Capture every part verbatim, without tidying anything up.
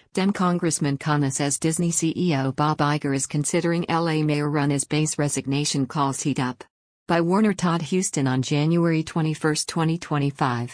Dem Congressman Khanna says Disney C E O Bob Iger is considering L A mayor run as base resignation calls heat up. By Warner Todd Huston on January twenty-first, twenty twenty-five.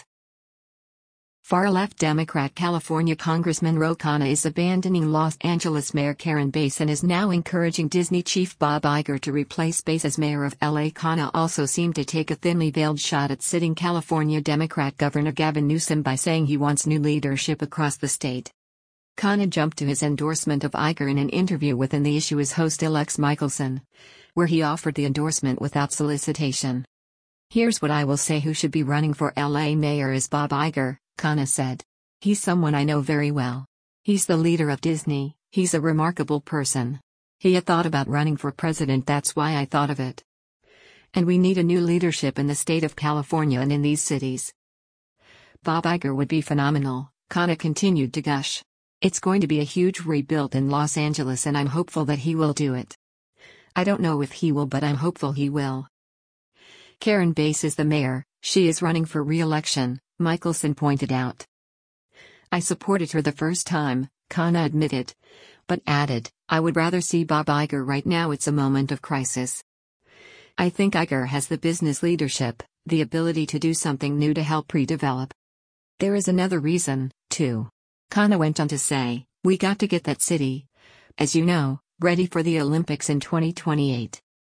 Far-left Democrat California Congressman Ro Khanna is abandoning Los Angeles Mayor Karen Bass and is now encouraging Disney chief Bob Iger to replace Bass as mayor of L A. Khanna also seemed to take a thinly veiled shot at sitting California Democrat Governor Gavin Newsom by saying he wants new leadership across the state. Khanna jumped to his endorsement of Iger in an interview within the issue's host Alex Michelson, where he offered the endorsement without solicitation. "Here's what I will say: who should be running for L A mayor is Bob Iger," Khanna said. "He's someone I know very well. He's the leader of Disney, he's a remarkable person. He had thought about running for president, that's why I thought of it. And we need a new leadership in the state of California and in these cities. Bob Iger would be phenomenal," Khanna continued to gush. "It's going to be a huge rebuild in Los Angeles and I'm hopeful that he will do it. I don't know if he will, but I'm hopeful he will." Karen Bass is the mayor, she is running for re-election, Michelson pointed out. "I supported her the first time," Khanna admitted, but added, "I would rather see Bob Iger right now. It's a moment of crisis. I think Iger has the business leadership, the ability to do something new to help redevelop. There is another reason, too," Khanna went on to say, "we got to get that city, as you know, ready for the Olympics in twenty twenty-eight.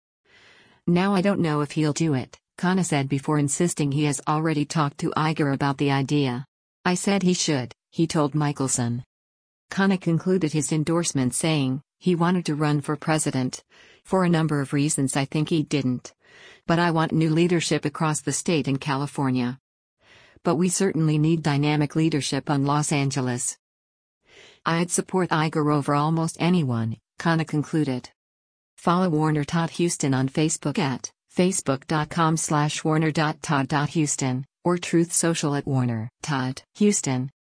Now I don't know if he'll do it," Khanna said before insisting he has already talked to Iger about the idea. "I said he should," he told Michelson. Khanna concluded his endorsement saying, "He wanted to run for president. For a number of reasons I think he didn't. But I want new leadership across the state and California. But we certainly need dynamic leadership on Los Angeles. I'd support Iger over almost anyone," Khanna concluded. Follow Warner Todd Huston on Facebook at facebook.com slash warner.todd.huston or Truth Social at Warner Todd Huston.